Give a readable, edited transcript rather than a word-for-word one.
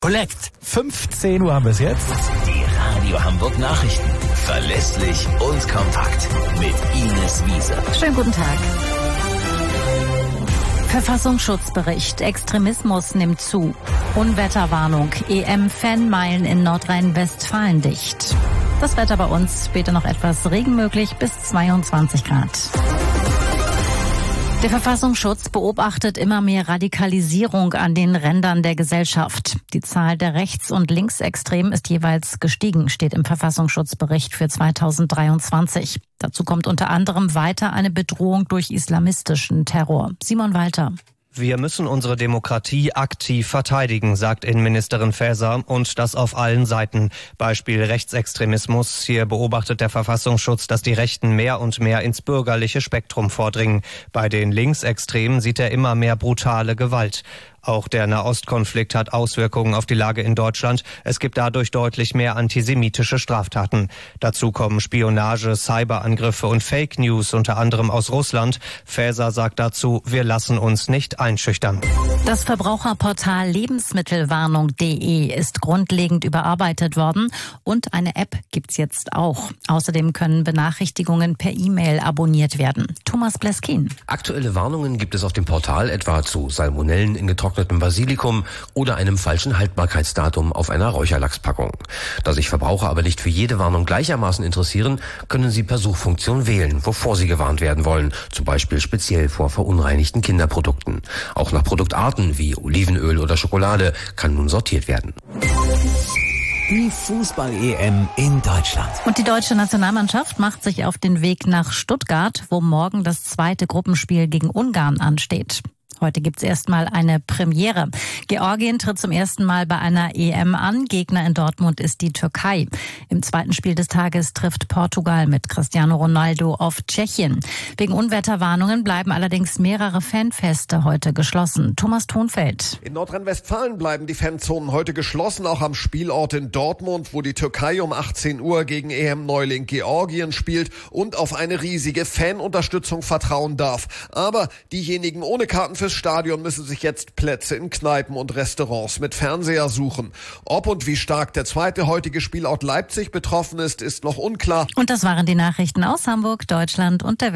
Collect. 15 Uhr haben wir es jetzt. Die Radio Hamburg Nachrichten. Verlässlich und kompakt. Mit Ines Wiese. Schönen guten Tag. Verfassungsschutzbericht. Extremismus nimmt zu. Unwetterwarnung. EM-Fanmeilen in Nordrhein-Westfalen dicht. Das Wetter bei uns, später noch etwas Regen möglich, bis 22 Grad. Der Verfassungsschutz beobachtet immer mehr Radikalisierung an den Rändern der Gesellschaft. Die Zahl der Rechts- und Linksextremen ist jeweils gestiegen, steht im Verfassungsschutzbericht für 2023. Dazu kommt unter anderem weiter eine Bedrohung durch islamistischen Terror. Simon Walter. Wir müssen unsere Demokratie aktiv verteidigen, sagt Innenministerin Faeser, und das auf allen Seiten. Beispiel Rechtsextremismus. Hier beobachtet der Verfassungsschutz, dass die Rechten mehr und mehr ins bürgerliche Spektrum vordringen. Bei den Linksextremen sieht er immer mehr brutale Gewalt. Auch der Nahostkonflikt hat Auswirkungen auf die Lage in Deutschland. Es gibt dadurch deutlich mehr antisemitische Straftaten. Dazu kommen Spionage, Cyberangriffe und Fake News, unter anderem aus Russland. Faeser sagt dazu, wir lassen uns nicht einschüchtern. Das Verbraucherportal Lebensmittelwarnung.de ist grundlegend überarbeitet worden und eine App gibt's jetzt auch. Außerdem können Benachrichtigungen per E-Mail abonniert werden. Thomas Bleskin. Aktuelle Warnungen gibt es auf dem Portal etwa zu Salmonellen in getrocknetem Basilikum oder einem falschen Haltbarkeitsdatum auf einer Räucherlachspackung. Da sich Verbraucher aber nicht für jede Warnung gleichermaßen interessieren, können sie per Suchfunktion wählen, wovor sie gewarnt werden wollen, zum Beispiel speziell vor verunreinigten Kinderprodukten. Auch nach Produktarten wie Olivenöl oder Schokolade kann nun sortiert werden. Die Fußball-EM in Deutschland. Und die deutsche Nationalmannschaft macht sich auf den Weg nach Stuttgart, wo morgen das zweite Gruppenspiel gegen Ungarn ansteht. Heute gibt's erstmal eine Premiere. Georgien tritt zum ersten Mal bei einer EM an. Gegner in Dortmund ist die Türkei. Im zweiten Spiel des Tages trifft Portugal mit Cristiano Ronaldo auf Tschechien. Wegen Unwetterwarnungen bleiben allerdings mehrere Fanfeste heute geschlossen. Thomas Thonfeld. In Nordrhein-Westfalen bleiben die Fanzonen heute geschlossen, auch am Spielort in Dortmund, wo die Türkei um 18 Uhr gegen EM-Neuling Georgien spielt und auf eine riesige Fanunterstützung vertrauen darf. Aber diejenigen ohne Karten fürs Stadion müssen sich jetzt Plätze in Kneipen und Restaurants mit Fernseher suchen. Ob und wie stark der zweite heutige Spielort Leipzig betroffen ist, ist noch unklar. Und das waren die Nachrichten aus Hamburg, Deutschland und der Welt.